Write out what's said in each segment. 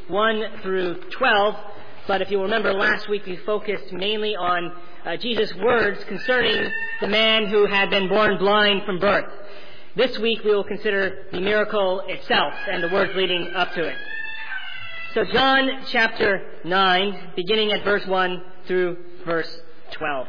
1 through 12. But if you remember, last week we focused mainly on Jesus' words concerning the man who had been born blind from birth. This week we will consider the miracle itself and the words leading up to it. So John chapter 9, beginning at verse 1 through verse 12.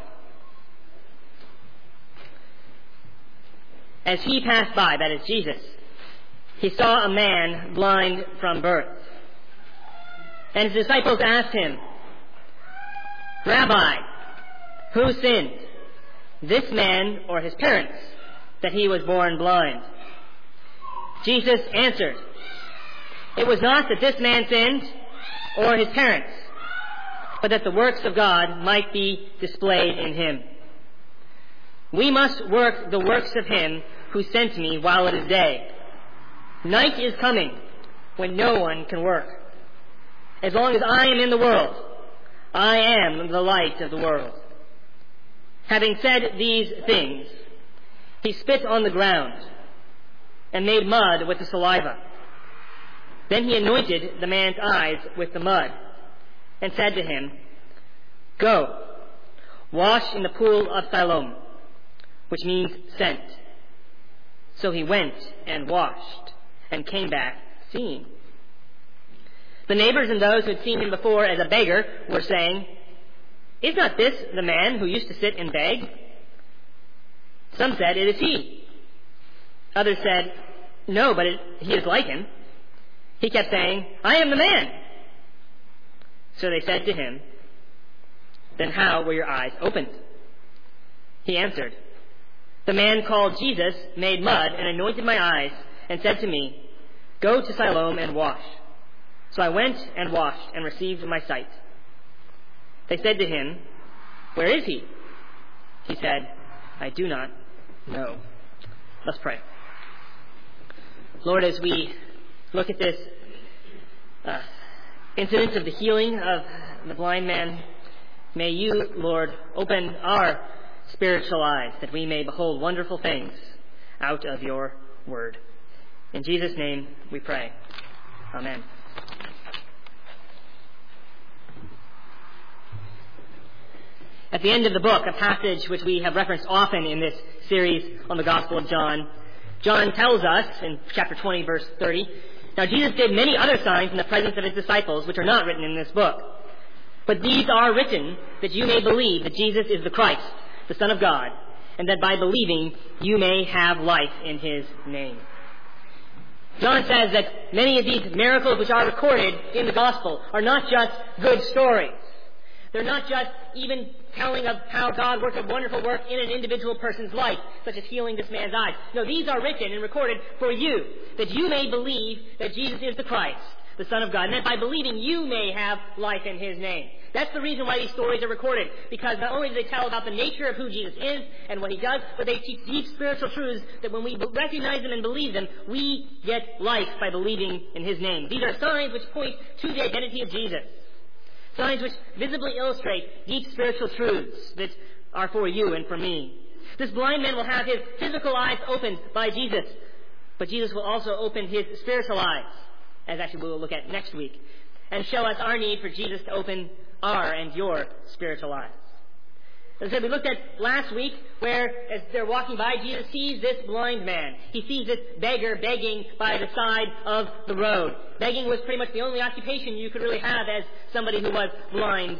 As he passed by, that is Jesus, he saw a man blind from birth. And his disciples asked him, "Rabbi, who sinned, this man or his parents, that he was born blind?" Jesus answered, "It was not that this man sinned or his parents, but that the works of God might be displayed in him. We must work the works of him who sent me while it is day. Night is coming when no one can work. As long as I am in the world, I am the light of the world." Having said these things, he spit on the ground and made mud with the saliva. Then he anointed the man's eyes with the mud and said to him, "Go, wash in the pool of Siloam," which means sent. So he went and washed and came back seeing. The neighbors and those who had seen him before as a beggar were saying, "Is not this the man who used to sit and beg?" Some said, "It is he." Others said, "No, but he is like him." He kept saying, "I am the man." So they said to him, "Then how were your eyes opened?" He answered, "The man called Jesus made mud and anointed my eyes and said to me, 'Go to Siloam and wash.' So I went and washed and received my sight." They said to him, "Where is he?" He said, "I do not know." Let's pray. Lord, as we look at this incident of the healing of the blind man, may you, Lord, open our spiritual eyes that we may behold wonderful things out of your word. In Jesus' name we pray. Amen. At the end of the book, a passage which we have referenced often in this series on the Gospel of John, John tells us in chapter 20, verse 30, "Now Jesus did many other signs in the presence of his disciples, which are not written in this book. But these are written that you may believe that Jesus is the Christ, the Son of God, and that by believing you may have life in his name." John says that many of these miracles which are recorded in the Gospel are not just good stories. They're not just even telling of how God worked a wonderful work in an individual person's life, such as healing this man's eyes. No, these are written and recorded for you, that you may believe that Jesus is the Christ, the Son of God, and that by believing you may have life in his name. That's the reason why these stories are recorded, because not only do they tell about the nature of who Jesus is and what he does, but they teach deep spiritual truths that when we recognize them and believe them, we get life by believing in his name. These are signs which point to the identity of Jesus. Signs which visibly illustrate deep spiritual truths that are for you and for me. This blind man will have his physical eyes opened by Jesus, but Jesus will also open his spiritual eyes, as actually we will look at next week, and show us our need for Jesus to open our and your spiritual eyes. As I said, we looked at last week where, as they're walking by, Jesus sees this blind man. He sees this beggar begging by the side of the road. Begging was pretty much the only occupation you could really have as somebody who was blind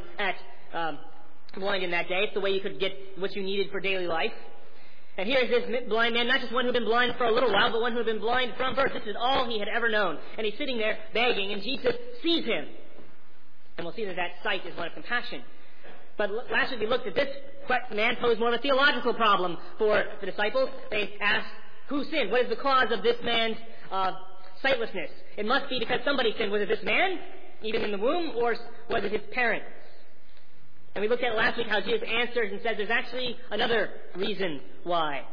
in that day. It's the way you could get what you needed for daily life. And here's this blind man, not just one who had been blind for a little while, but one who had been blind from birth. This is all he had ever known. And he's sitting there begging, and Jesus sees him. And we'll see that sight is one of compassion. But last week we looked at this man posed more of a theological problem for the disciples. They asked, who sinned? What is the cause of this man's sightlessness? It must be because somebody sinned. Was it this man, even in the womb, or was it his parents? And we looked at last week how Jesus answers and says there's actually another reason why.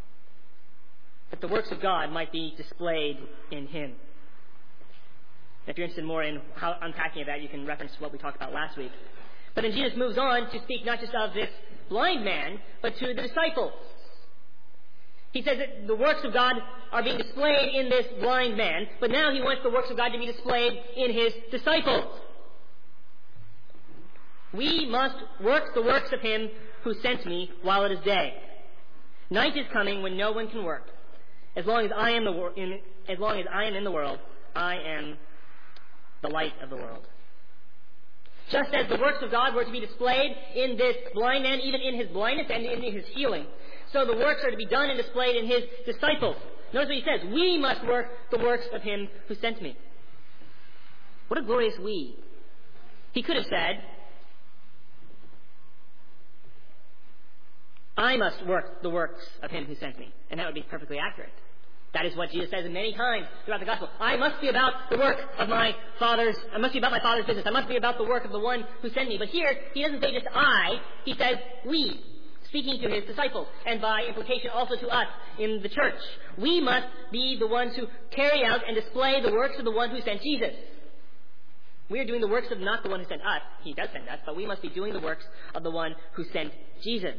That the works of God might be displayed in him. If you're interested more in how unpacking of that, you can reference what we talked about last week. But then Jesus moves on to speak not just of this blind man, but to the disciples. He says that the works of God are being displayed in this blind man, but now he wants the works of God to be displayed in his disciples. We must work the works of him who sent me while it is day. Night is coming when no one can work. As long as I am in the world, I am the light of the world. Just as the works of God were to be displayed in this blind man, even in his blindness and in his healing, so the works are to be done and displayed in his disciples. Notice what he says, we must work the works of him who sent me. What a glorious we. He could have said, I must work the works of him who sent me. And that would be perfectly accurate. That is what Jesus says many times throughout the gospel. I must be about the work of my Father's business. I must be about the work of the one who sent me. But here, he doesn't say just I, he says we, speaking to his disciples, and by implication also to us in the church. We must be the ones who carry out and display the works of the one who sent Jesus. We are doing the works of not the one who sent us. He does send us, but we must be doing the works of the one who sent Jesus.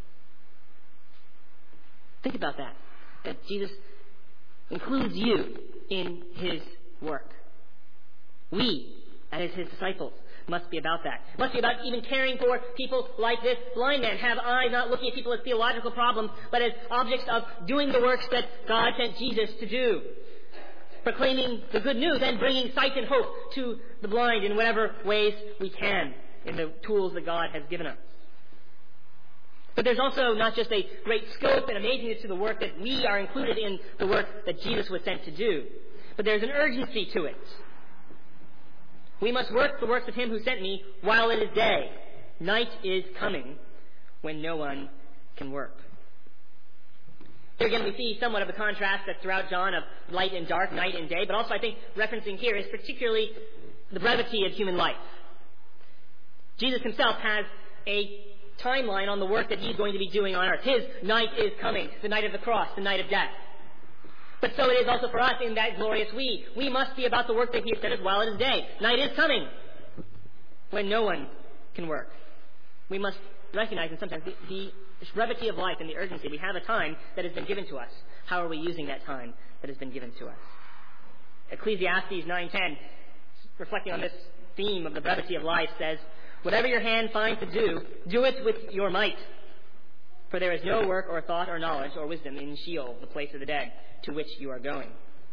Think about that Jesus includes you in his work. We, as his disciples, must be about that. Must be about even caring for people like this blind man. Have eyes, not looking at people as theological problems, but as objects of doing the works that God sent Jesus to do. Proclaiming the good news and bringing sight and hope to the blind in whatever ways we can in the tools that God has given us. But there's also not just a great scope and amazingness to the work that we are included in the work that Jesus was sent to do, but there's an urgency to it. We must work the works of him who sent me while it is day. Night is coming when no one can work. Here again we see somewhat of a contrast that's throughout John of light and dark, night and day, but also I think referencing here is particularly the brevity of human life. Jesus himself has a timeline on the work that he's going to be doing on earth. His night is coming, the night of the cross, the night of death. But so it is also for us in that glorious we. We must be about the work that he has said as while it is day. Night is coming when no one can work. We must recognize and sometimes the brevity of life and the urgency. We have a time that has been given to us. How are we using that time that has been given to us? Ecclesiastes 9:10, reflecting on this theme of the brevity of life, says, whatever your hand finds to do, do it with your might. For there is no work or thought or knowledge or wisdom in Sheol, the place of the dead, to which you are going.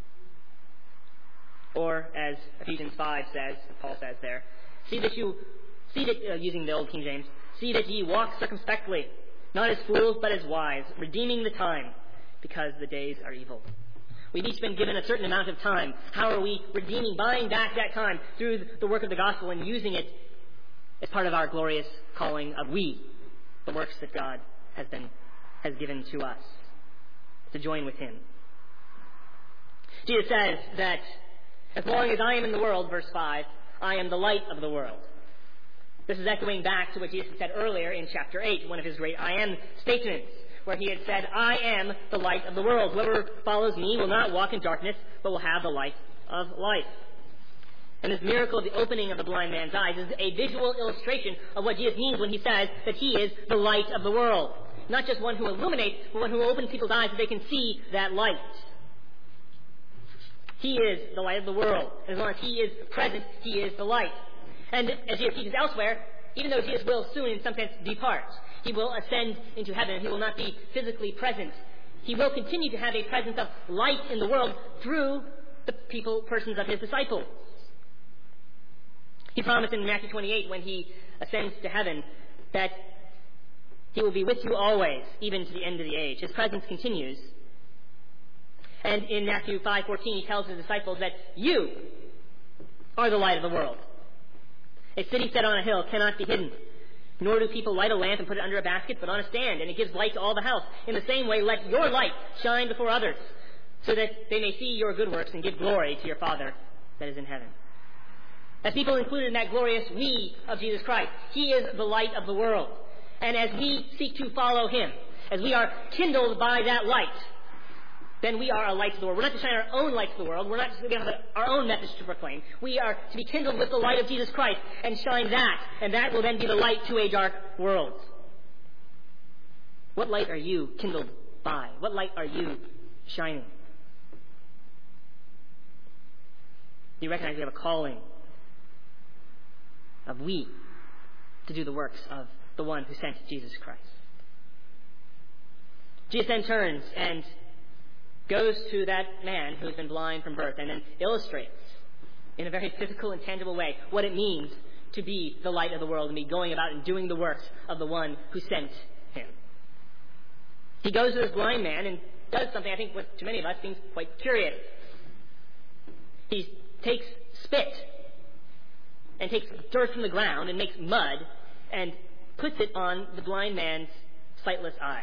Or, as Ephesians 5 says, Paul says there, using the old King James, see that ye walk circumspectly, not as fools, but as wise, redeeming the time, because the days are evil. We've each been given a certain amount of time. How are we redeeming, buying back that time through the work of the gospel and using it as part of our glorious calling of we, the works that God has given to us, to join with him. Jesus says that as long as I am in the world, verse 5, I am the light of the world. This is echoing back to what Jesus said earlier in chapter 8, one of his great I am statements, where he had said, I am the light of the world. Whoever follows me will not walk in darkness, but will have the light of life. And this miracle of the opening of the blind man's eyes is a visual illustration of what Jesus means when he says that he is the light of the world. Not just one who illuminates, but one who opens people's eyes so they can see that light. He is the light of the world. As long as he is present, he is the light. And as Jesus teaches elsewhere, even though Jesus will soon in some sense depart, he will ascend into heaven, he will not be physically present. He will continue to have a presence of light in the world through the persons of his disciples. He promised in Matthew 28 when he ascends to heaven that he will be with you always, even to the end of the age. His presence continues. And in Matthew 5:14 he tells his disciples that you are the light of the world. A city set on a hill cannot be hidden. Nor do people light a lamp and put it under a basket, but on a stand, and it gives light to all the house. In the same way, let your light shine before others, so that they may see your good works and give glory to your Father that is in heaven. As people included in that glorious we of Jesus Christ, he is the light of the world. And as we seek to follow him, as we are kindled by that light, then we are a light to the world. We're not to shine our own light to the world. We're not just going to have our own message to proclaim. We are to be kindled with the light of Jesus Christ and shine that, and that will then be the light to a dark world. What light are you kindled by? What light are you shining? Do you recognize you have a calling of we to do the works of the one who sent Jesus Christ? Jesus then turns and goes to that man who's been blind from birth and then illustrates in a very physical and tangible way what it means to be the light of the world and be going about and doing the works of the one who sent him. He goes to this blind man and does something I think what to many of us seems quite curious. He takes spit and takes dirt from the ground and makes mud and puts it on the blind man's sightless eyes.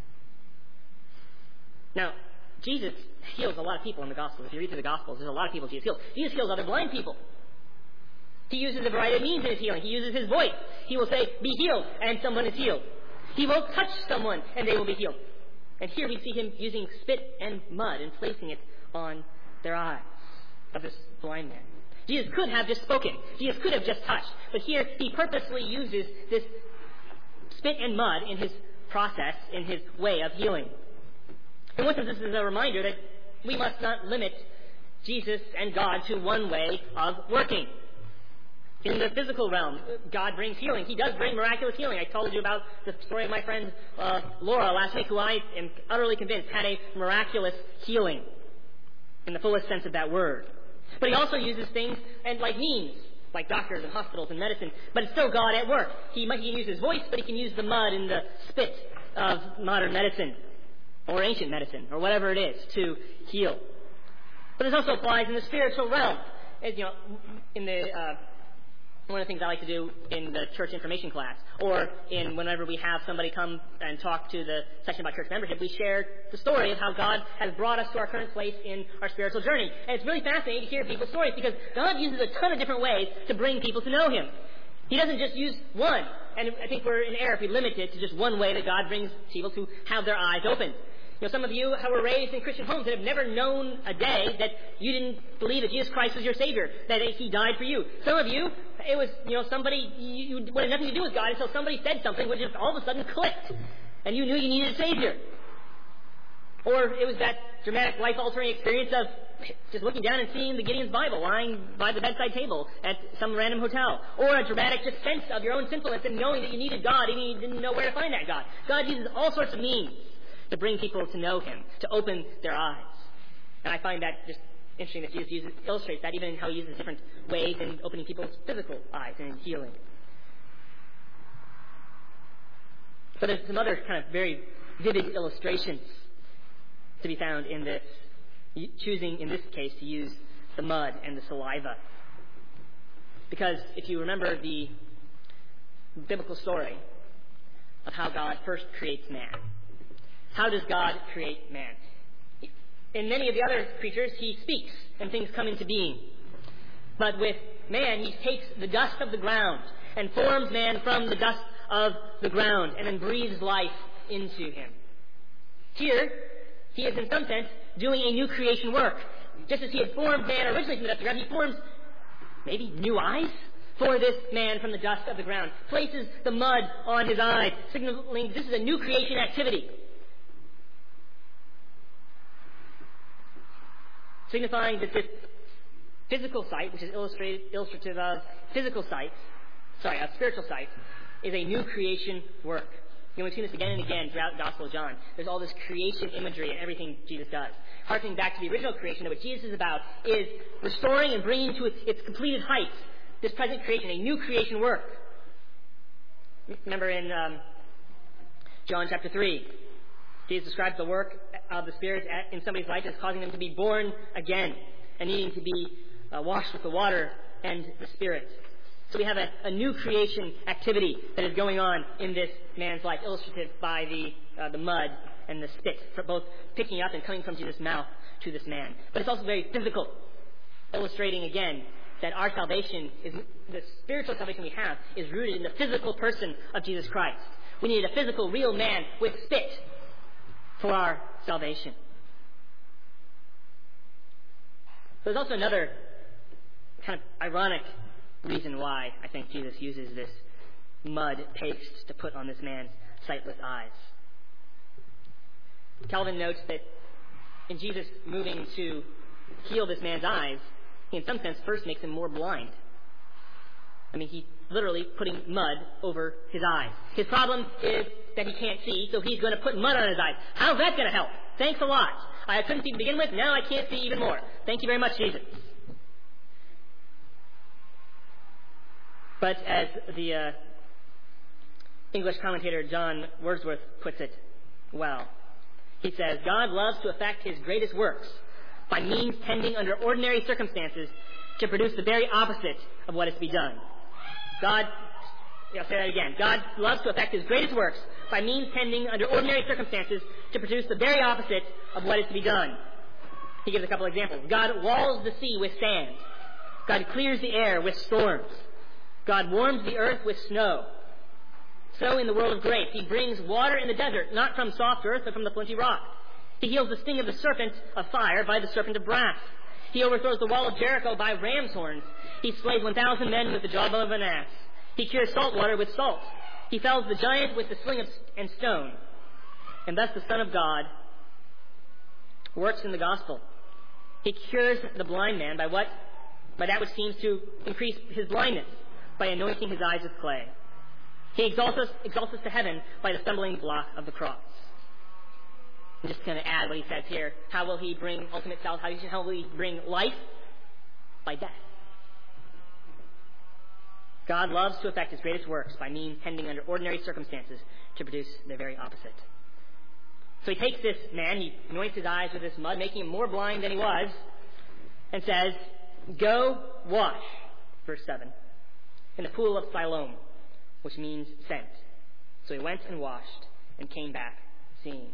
Now, Jesus heals a lot of people in the Gospels. If you read through the Gospels, there's a lot of people Jesus heals. Jesus heals other blind people. He uses a variety of means in his healing. He uses his voice. He will say, "Be healed," and someone is healed. He will touch someone, and they will be healed. And here we see him using spit and mud and placing it on their eyes of this blind man. Jesus could have just spoken. Jesus could have just touched. But here he purposely uses this spit and mud in his process, in his way of healing. And one of this is a reminder that we must not limit Jesus and God to one way of working. In the physical realm, God brings healing. He does bring miraculous healing. I told you about the story of my friend Laura last week, who I am utterly convinced had a miraculous healing in the fullest sense of that word. But he also uses things and like means, like doctors and hospitals and medicine. But it's still God at work. He can use his voice, but he can use the mud and the spit of modern medicine or ancient medicine or whatever it is to heal. But this also applies in the spiritual realm. As you know, in the one of the things I like to do in the church information class, or in whenever we have somebody come and talk to the section about church membership, we share the story of how God has brought us to our current place in our spiritual journey. And it's really fascinating to hear people's stories because God uses a ton of different ways to bring people to know Him. He doesn't just use one. And I think we're in error if we limit it to just one way that God brings people to have their eyes open. You know, some of you who were raised in Christian homes that have never known a day that you didn't believe that Jesus Christ was your Savior, that He died for you. Some of you, it was, somebody, you had nothing to do with God until somebody said something which just all of a sudden clicked, and you knew you needed a Savior. Or it was that dramatic life-altering experience of just looking down and seeing the Gideon's Bible lying by the bedside table at some random hotel. Or a dramatic just sense of your own sinfulness and knowing that you needed God and you didn't know where to find that God. God uses all sorts of means to bring people to know Him, to open their eyes. And I find that just interesting that Jesus illustrates that even in how He uses different ways in opening people's physical eyes and in healing. But there's some other kind of very vivid illustrations to be found in this, choosing in this case to use the mud and the saliva. Because if you remember the biblical story of how God first creates man, how does God create man? In many of the other creatures, He speaks and things come into being. But with man, He takes the dust of the ground and forms man from the dust of the ground and then breathes life into him. Here, He is in some sense doing a new creation work. Just as He had formed man originally from the dust of the ground, He forms maybe new eyes for this man from the dust of the ground. Places the mud on his eyes, signaling this is a new creation activity. Signifying that this physical sight, which is illustrative of spiritual sight, is a new creation work. We've seen this again and again throughout the Gospel of John. There's all this creation imagery in everything Jesus does. Harkening back to the original creation, that what Jesus is about is restoring and bringing to its completed heights this present creation, a new creation work. Remember in John chapter 3, Jesus describes the work of the Spirit in somebody's life as causing them to be born again and needing to be washed with the water and the Spirit. So we have a new creation activity that is going on in this man's life, illustrative by the mud and the spit, for both picking up and coming from Jesus' mouth to this man. But it's also very physical, illustrating again that our salvation, the spiritual salvation we have, is rooted in the physical person of Jesus Christ. We need a physical, real man with spit for our salvation. There's also another kind of ironic reason why I think Jesus uses this mud paste to put on this man's sightless eyes. Calvin notes that in Jesus moving to heal this man's eyes, he in some sense first makes him more blind. I mean, he's literally putting mud over his eyes. His problem is that he can't see, so he's going to put mud on his eyes. How's that going to help? Thanks a lot. I couldn't see to begin with, now I can't see even more. Thank you very much, Jesus. But as the English commentator John Wordsworth puts it well, he says, God loves to effect his greatest works by means tending under ordinary circumstances to produce the very opposite of what is to be done. I'll say that again. God loves to effect his greatest works by means tending under ordinary circumstances to produce the very opposite of what is to be done. He gives a couple examples. God walls the sea with sand. God clears the air with storms. God warms the earth with snow. So in the world of grace, he brings water in the desert, not from soft earth, but from the flinty rock. He heals the sting of the serpent of fire by the serpent of brass. He overthrows the wall of Jericho by ram's horns. He slays 1,000 men with the jawbone of an ass. He cures salt water with salt. He fells the giant with the sling and stone. And thus the Son of God works in the gospel. He cures the blind man by that which seems to increase his blindness, by anointing his eyes with clay. He exalts us to heaven by the stumbling block of the cross. I'm just going to add what he says here. How will he bring ultimate salvation? How will he bring life? By death. God loves to effect his greatest works by means tending under ordinary circumstances to produce their very opposite. So he takes this man, he anoints his eyes with this mud, making him more blind than he was, and says, go wash, verse 7, in the pool of Siloam, which means sent. So he went and washed and came back seeing.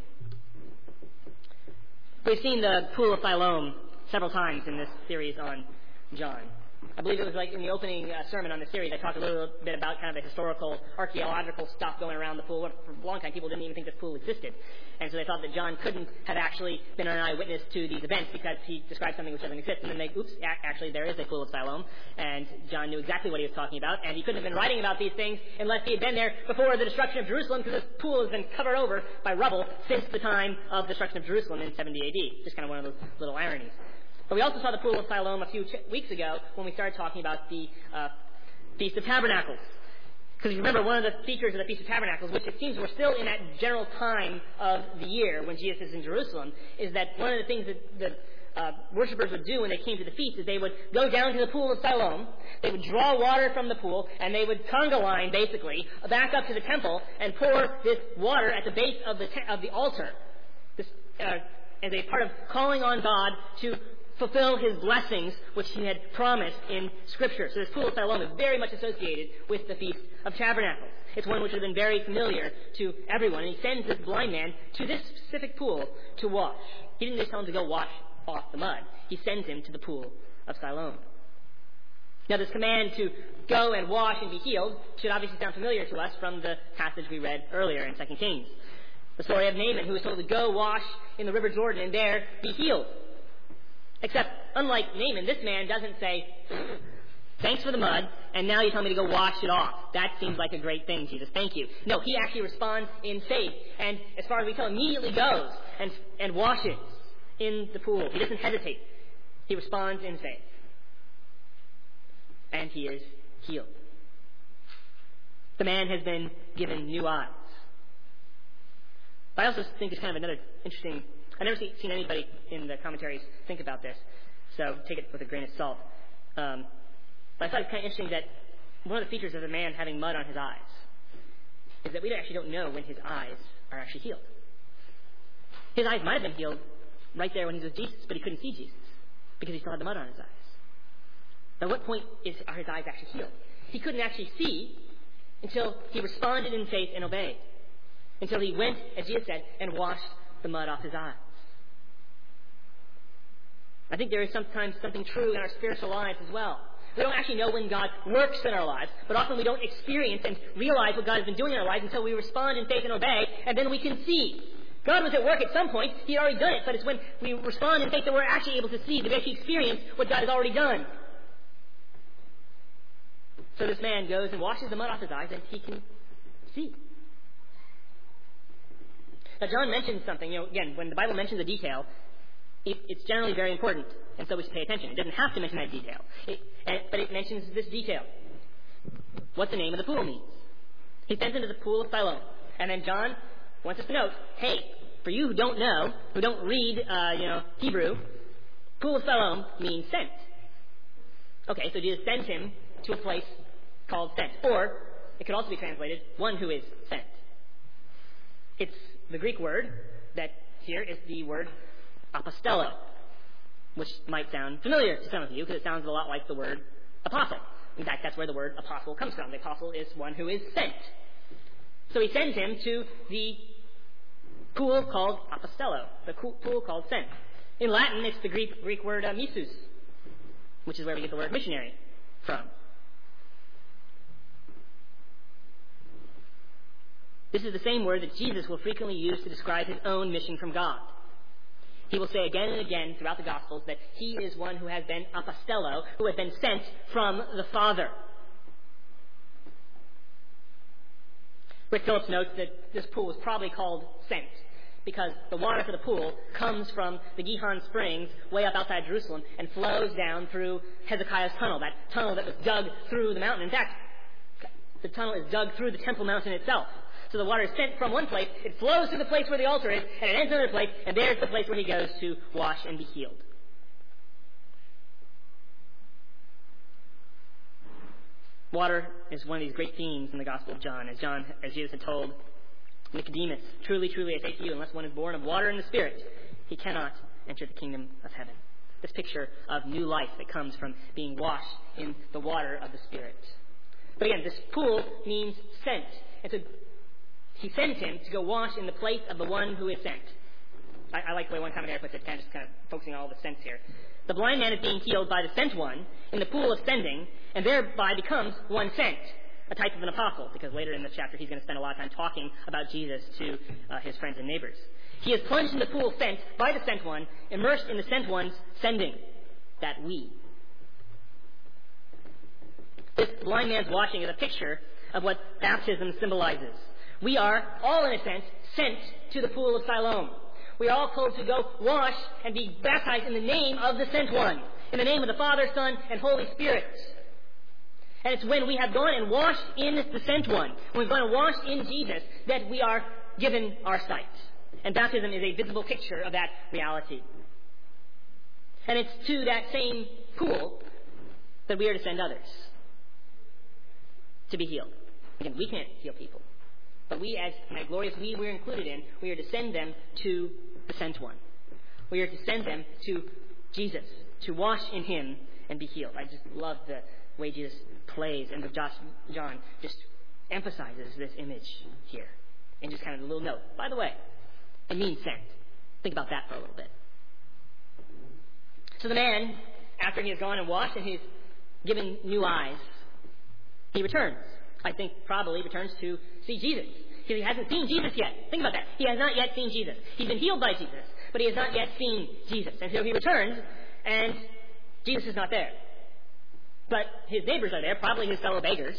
We've seen the pool of Siloam several times in this series on John. I believe it was like in the opening sermon on the series, I talked a little bit about kind of the historical, archaeological stuff going around the pool. For a long time, people didn't even think this pool existed. And so they thought that John couldn't have actually been an eyewitness to these events because he described something which doesn't exist. And then actually there is a pool of Siloam. And John knew exactly what he was talking about. And he couldn't have been writing about these things unless he had been there before the destruction of Jerusalem, because this pool has been covered over by rubble since the time of the destruction of Jerusalem in 70 A.D. Just kind of one of those little ironies. But we also saw the pool of Siloam a few weeks ago when we started talking about the Feast of Tabernacles. Because you remember, one of the features of the Feast of Tabernacles, which it seems we're still in that general time of the year when Jesus is in Jerusalem, is that one of the things that worshippers would do when they came to the feast is they would go down to the pool of Siloam, they would draw water from the pool, and they would conga line, basically, back up to the temple and pour this water at the base of the altar. This, as a part of calling on God to fulfill his blessings which he had promised in Scripture. So this pool of Siloam is very much associated with the Feast of Tabernacles. It's one which has been very familiar to everyone. And he sends this blind man to this specific pool to wash. He didn't just tell him to go wash off the mud. He sends him to the pool of Siloam. Now this command to go and wash and be healed should obviously sound familiar to us from the passage we read earlier in 2 Kings. The story of Naaman, who was told to go wash in the River Jordan and there be healed. Except, unlike Naaman, this man doesn't say, thanks for the mud, and now you tell me to go wash it off. That seems like a great thing, Jesus. Thank you. No, he actually responds in faith, and as far as we tell, immediately goes and washes in the pool. He doesn't hesitate. He responds in faith. And he is healed. The man has been given new eyes. But I also think it's kind of another interesting... I've never seen anybody in the commentaries think about this, so take it with a grain of salt. But I thought it's kind of interesting that one of the features of the man having mud on his eyes is that we actually don't know when his eyes are actually healed. His eyes might have been healed right there when he was with Jesus, but he couldn't see Jesus because he still had the mud on his eyes. Now, what point are his eyes actually healed? He couldn't actually see until he responded in faith and obeyed. Until he went, as Jesus said, and washed the mud off his eyes. I think there is sometimes something true in our spiritual lives as well. We don't actually know when God works in our lives, but often we don't experience and realize what God has been doing in our lives until we respond in faith and obey, and then we can see. God was at work at some point. He had already done it, but it's when we respond in faith that we're actually able to see, that we actually experience what God has already done. So this man goes and washes the mud off his eyes, and he can see. Now, John mentions something, again, when the Bible mentions a detail, it's generally very important, and so we should pay attention. It doesn't have to mention that detail, but it mentions this detail. What the name of the pool means. He sends him to the pool of Siloam. And then John wants us to note, hey, for you who don't know, who don't read, Hebrew, pool of Siloam means sent. Okay, so Jesus sends him to a place called sent. Or, it could also be translated, one who is sent. It's the Greek word that here is the word apostello, which might sound familiar to some of you because it sounds a lot like the word apostle. In fact, that's where the word apostle comes from. The apostle is one who is sent. So he sends him to the pool called apostello, the pool called sent. In Latin, it's the Greek word missus, which is where we get the word missionary from. This is the same word that Jesus will frequently use to describe his own mission from God. He will say again and again throughout the Gospels that he is one who has been apostello, who has been sent from the Father. Rick Phillips notes that this pool was probably called sent because the water for the pool comes from the Gihon Springs way up outside Jerusalem and flows down through Hezekiah's tunnel, that tunnel that was dug through the mountain. In fact, the tunnel is dug through the Temple Mountain itself. So the water is sent from one place, it flows to the place where the altar is, and it ends in another place, and there's the place where he goes to wash and be healed. Water is one of these great themes in the Gospel of John. As Jesus had told Nicodemus, truly, truly, I say to you, unless one is born of water and the Spirit, he cannot enter the kingdom of heaven. This picture of new life that comes from being washed in the water of the Spirit. But again, this pool means sent. And so he sends him to go wash in the place of the one who is sent. I like the way one commentator puts it, kind of focusing on all the sense here. The blind man is being healed by the sent one in the pool of sending, and thereby becomes one sent, a type of an apostle, because later in the chapter he's going to spend a lot of time talking about Jesus to his friends and neighbors. He is plunged in the pool sent by the sent one, immersed in the sent one's sending, that we. This blind man's washing is a picture of what baptism symbolizes. We are all, in a sense, sent to the pool of Siloam. We are all told to go wash and be baptized in the name of the sent one, in the name of the Father, Son, and Holy Spirit. And it's when we have gone and washed in the sent one, when we've gone and washed in Jesus, that we are given our sight. And baptism is a visible picture of that reality. And it's to that same pool that we are to send others to be healed. Again, we can't heal people. But we, as that glorious we're included in, we are to send them to the sent one. We are to send them to Jesus, to wash in him and be healed. I just love the way Jesus plays, and John just emphasizes this image here in just kind of a little note. By the way, it means sent. Think about that for a little bit. So the man, after he has gone and washed and he's given new eyes, he returns. I think probably returns to see Jesus. Because he hasn't seen Jesus yet. Think about that. He has not yet seen Jesus. He's been healed by Jesus, but he has not yet seen Jesus. And so he returns, and Jesus is not there. But his neighbors are there, probably his fellow beggars,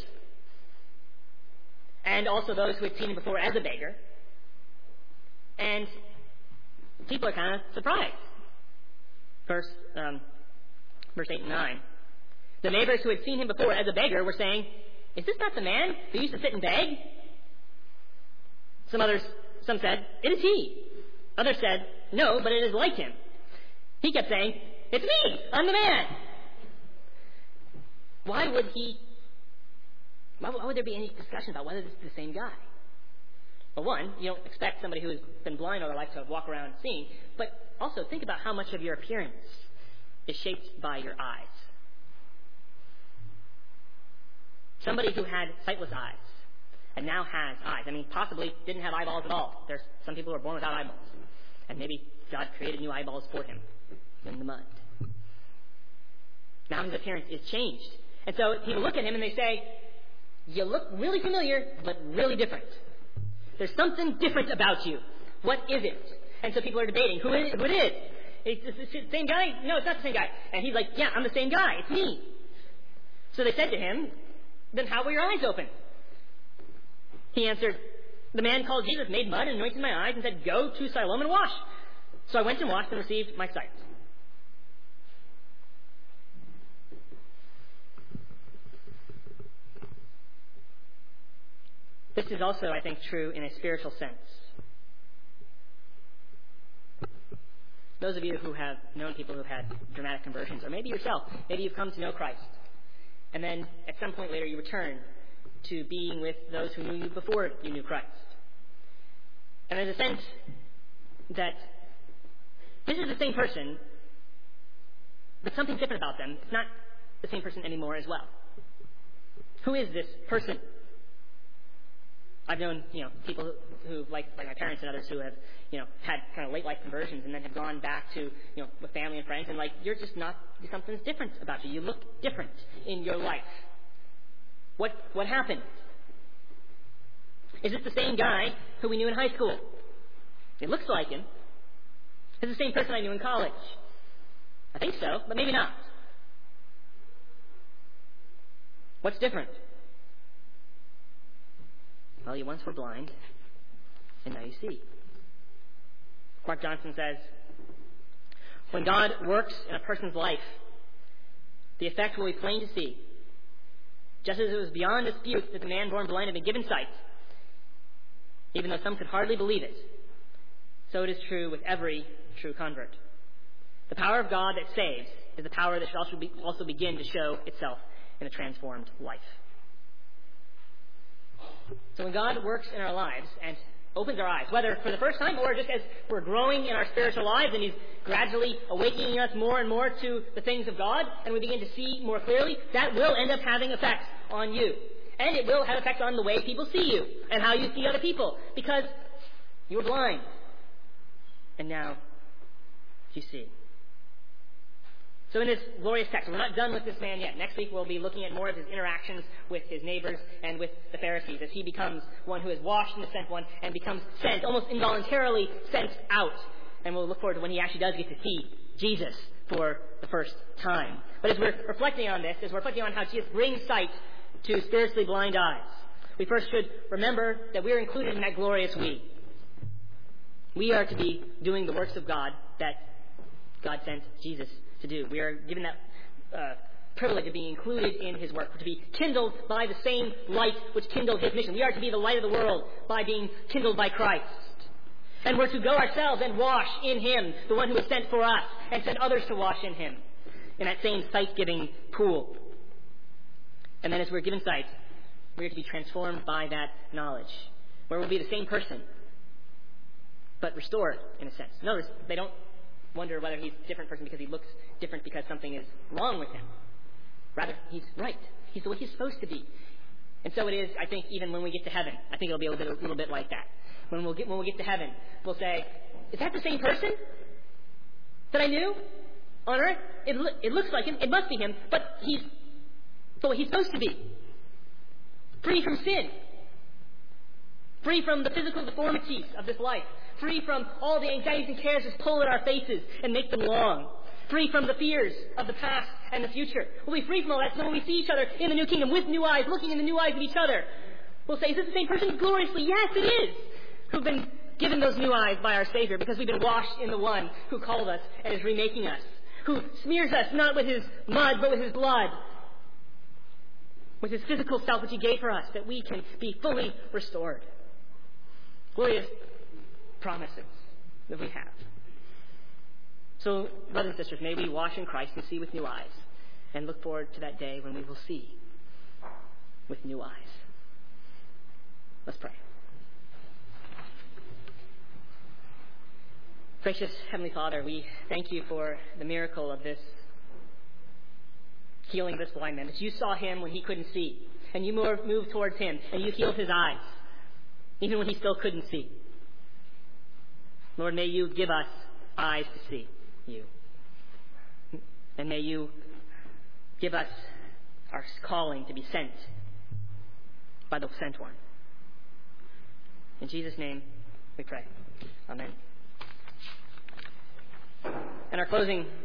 and also those who had seen him before as a beggar. And people are kind of surprised. Verse 8 and 9. The neighbors who had seen him before as a beggar were saying, "Is this not the man who used to sit and beg?" Some said, "It is he." Others said, "No, but it is like him." He kept saying, "It's me! I'm the man!" Why would there be any discussion about whether this is the same guy? Well, one, you don't expect somebody who has been blind all their life to walk around seeing, but also think about how much of your appearance is shaped by your eyes. Somebody who had sightless eyes and now has eyes. I mean, possibly didn't have eyeballs at all. There's some people who are born without eyeballs. And maybe God created new eyeballs for him in the mud. Now his appearance is changed. And so people look at him and they say, "You look really familiar, but really different. There's something different about you. What is it?" And so people are debating, who it is. It's the same guy? No, it's not the same guy. And he's like, "Yeah, I'm the same guy. It's me." So they said to him, "Then how were your eyes open?" He answered, The man called Jesus made mud and anointed my eyes and said, "Go to Siloam and wash." So I went and washed and received my sight. This is also, I think, true in a spiritual sense. Those of you who have known people who have had dramatic conversions, or maybe yourself, maybe you've come to know Christ, and then at some point later you return to being with those who knew you before you knew Christ. And there's a sense that this is the same person, but something's different about them. It's not the same person anymore as well. Who is this person? I've known, people who like my parents and others who have, had kind of late life conversions and then have gone back to, with family and friends and you're just not, something's different about you. You look different in your life. What happened? Is this the same guy who we knew in high school? It looks like him. Is it the same person I knew in college? I think so, but maybe not. What's different? Well, you once were blind, and now you see. Mark Johnson says, when God works in a person's life, the effect will be plain to see. Just as it was beyond dispute that the man born blind had been given sight, even though some could hardly believe it, so it is true with every true convert. The power of God that saves is the power that should also begin to show itself in a transformed life. So when God works in our lives and opens our eyes, whether for the first time or just as we're growing in our spiritual lives and He's gradually awakening us more and more to the things of God and we begin to see more clearly, that will end up having effects on you. And it will have effects on the way people see you and how you see other people, because you were blind and now you see. So in this glorious text, we're not done with this man yet. Next week we'll be looking at more of his interactions with his neighbors and with the Pharisees as he becomes one who is washed in the sent one and becomes sent, almost involuntarily sent out. And we'll look forward to when he actually does get to see Jesus for the first time. But as we're reflecting on this, as we're reflecting on how Jesus brings sight to spiritually blind eyes, we first should remember that we are included in that glorious we. We are to be doing the works of God that God sent Jesus to do. We are given that privilege of being included in His work, to be kindled by the same light which kindled His mission. We are to be the light of the world by being kindled by Christ. And we're to go ourselves and wash in Him, the one who was sent for us, and send others to wash in Him, in that same sight-giving pool. And then as we're given sight, we are to be transformed by that knowledge, where we'll be the same person, but restored in a sense. Notice, they don't wonder whether he's a different person because he looks different because something is wrong with him. Rather, he's right. He's the way he's supposed to be. And so it is, I think, even when we get to heaven. I think it'll be a little bit like that. When we get to heaven, we'll say, is that the same person that I knew on earth? It looks like him. It must be him. But he's what he's supposed to be. Free from sin. Free from the physical deformities of this life. Free from all the anxieties and cares that pull at our faces and make them long. Free from the fears of the past and the future. We'll be free from all that, so when we see each other in the new kingdom with new eyes, looking in the new eyes of each other, we'll say, is this the same person? Gloriously, yes, it is. Who've been given those new eyes by our Savior because we've been washed in the one who called us and is remaking us. Who smears us not with His mud, but with His blood. With His physical self which He gave for us, that we can be fully restored. Glorious promises that we have. So, brothers and sisters, may we wash in Christ and see with new eyes, and look forward to that day when we will see with new eyes. Let's pray. Gracious Heavenly Father, we thank You for the miracle of this healing this blind man, that You saw him when he couldn't see, and You moved towards him, and You healed his eyes, even when he still couldn't see. Lord, may You give us eyes to see You. And may You give us our calling to be sent by the sent one. In Jesus' name we pray. Amen. And our closing